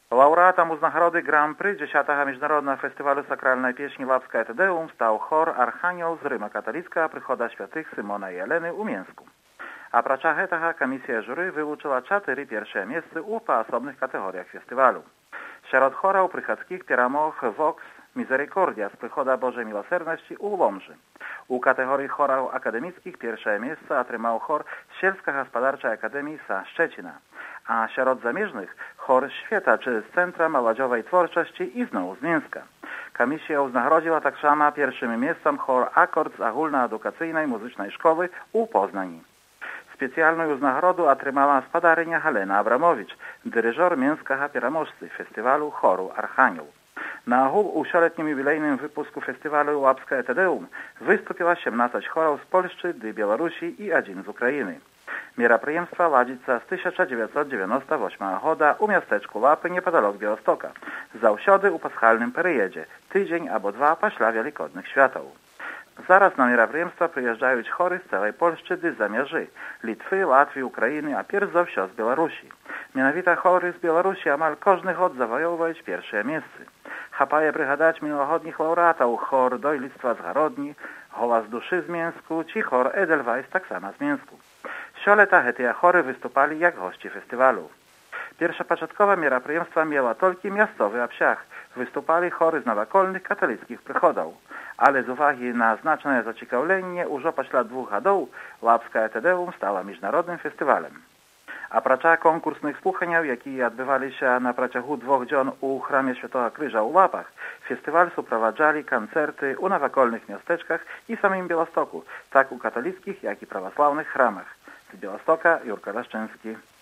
Лауреатом узнагороды Гран-при 10-го Міжнародного фестивалю сакральної пісні «Лапське Тедеум» став хор «Архангел» з Рима католицького прихода святих Симона і Елени у Мінську. Апрача гэтага камісія журы вылучыла 4 першыя месцы ў паасобных катэгорыях фестывалю. Сярод хораў прыхадскіх перамог «Вокс», «Мізерикордія» з прыхода Божай міласерднасці ў Ломжы. У катэгорыі хораў акадэміцкіх першае месца атрымаў хор сельскагаспадарчай акадэміі са Шчэціна. A wśród zamierzchnych chor świata czy z Centra Młodzieżowej Twórczości i znowu z Mińska. Komisja uznagrodziła tak samo pierwszym miejscem chor Akord z Ogólnoedukacyjnej Muzycznej Szkoły u Poznani. Specjalną uznagrodu otrzymała spadarynia Halena Abramowicz, dyryżor mińskiego переможcy festiwalu choru Archangel. Na ogół u sioletnim jubilejnym wypusku festiwalu Łapskie Tedeum wystąpiła 17 chorów z Polski, Białorusi i 1 z Ukrainy. Мерапрыемства ладзіцца з 1998 года ў мястэчку Лапы непадалёк Біłastoка, заўсёды ў пасхальным перыядзе, тыдзень або два пасля велікодных святаў. Зараз на мерапрыемства прыязджаюць хоры з цэлай Польшчы ды з-за мяжы, Літвы, Латвіі, Украіны, а перш за ўсё з Беларусі. Менавіта хоры з Беларусі амаль кожны год заваёўваюць першыя месцы. Хапае прыгадаць мінулагодніх лаўрэатаў хор Дойлідства з Гародні, Голас душы з Мінску ці хор Эдельвайс таксама з Мінску. Сёлета гэтыя хоры выступалі як госці фестывалю. Першапачаткова мерапрыемства мела толькі мясцовы абсяг. Выступалі хоры з навакольных каталіцкіх прыходаў. Але з увагі на значнае зацікаўленне ўжо пасля 2 гадоў Лапскае Тэдэум стала міжнародным фестывалем. Апрача конкурсных слуханняў, якія адбываліся на працягу 2 дзён у храме Святога Крыжа ў Лапах, фестываль суправаджалі канцэрты ў навакольных мястэчках і самім Біłastoku, так у каталіцкіх, як і праваслаўных храмах. Z Białegostoka Jurka Leszczyński.